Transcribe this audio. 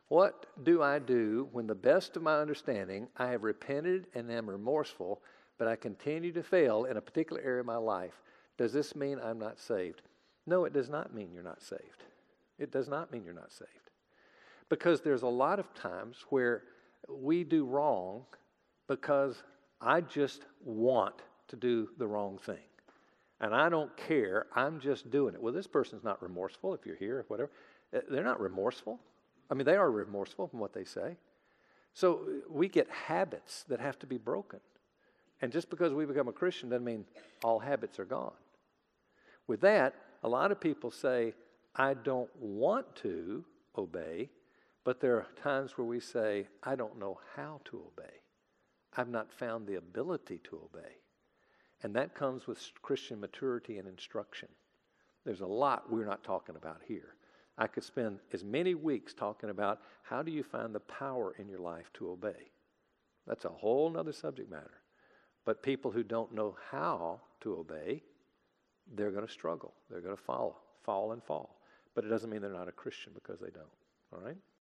What do I do when, the best of my understanding, I have repented and am remorseful, but I continue to fail in a particular area of my life? Does this mean I'm not saved? No, it does not mean you're not saved. It does not mean you're not saved. Because there's a lot of times where we do wrong because I just want to do the wrong thing. And I don't care. I'm just doing it. Well, this person's not remorseful if you're here or whatever. They're not remorseful. I mean, they are remorseful from what they say. So we get habits that have to be broken. And just because we become a Christian doesn't mean all habits are gone. With that, a lot of people say, I don't want to obey, but there are times where we say, I don't know how to obey. I've not found the ability to obey. And that comes with Christian maturity and instruction. There's a lot we're not talking about here. I could spend as many weeks talking about how do you find the power in your life to obey. That's a whole other subject matter. But people who don't know how to obey, they're going to struggle. They're going to fall and fall. But it doesn't mean they're not a Christian because they don't. All right?